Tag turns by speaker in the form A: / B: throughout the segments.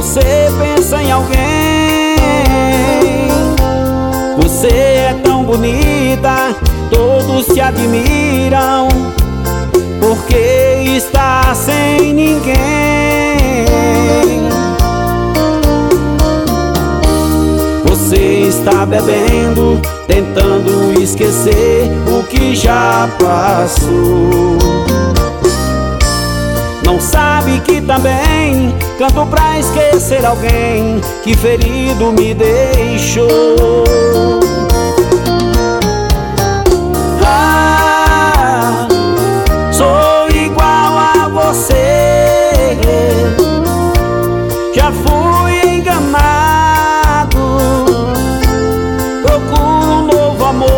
A: você pensa em alguém. Você é tão bonita, todos te admiram, porque está sem ninguém. Você está bebendo, tentando esquecer o que já passou. Não sabe que também canto pra esquecer alguém que ferido me deixou. Ah, sou igual a você, já fui enganado, procuro um novo amor.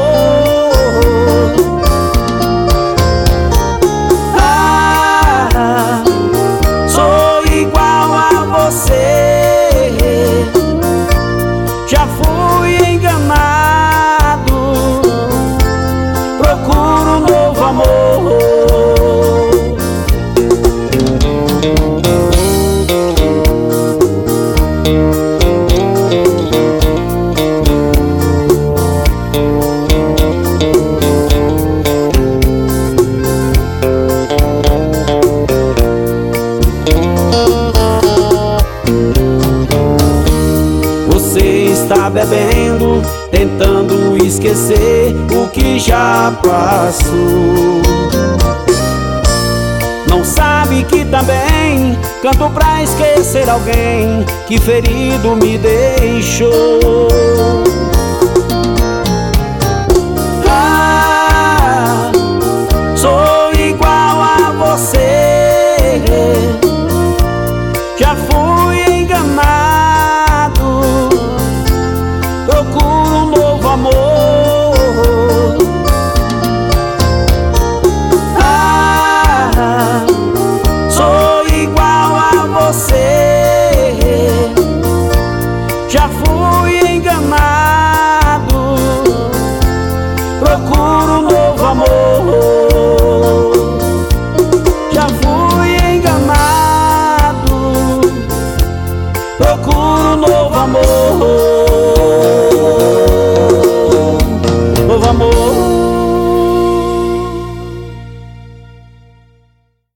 A: Já fui enganado, procuro um novo amor. Está bebendo, tentando esquecer o que já passou. Não sabe que também canto pra esquecer alguém que ferido me deixou.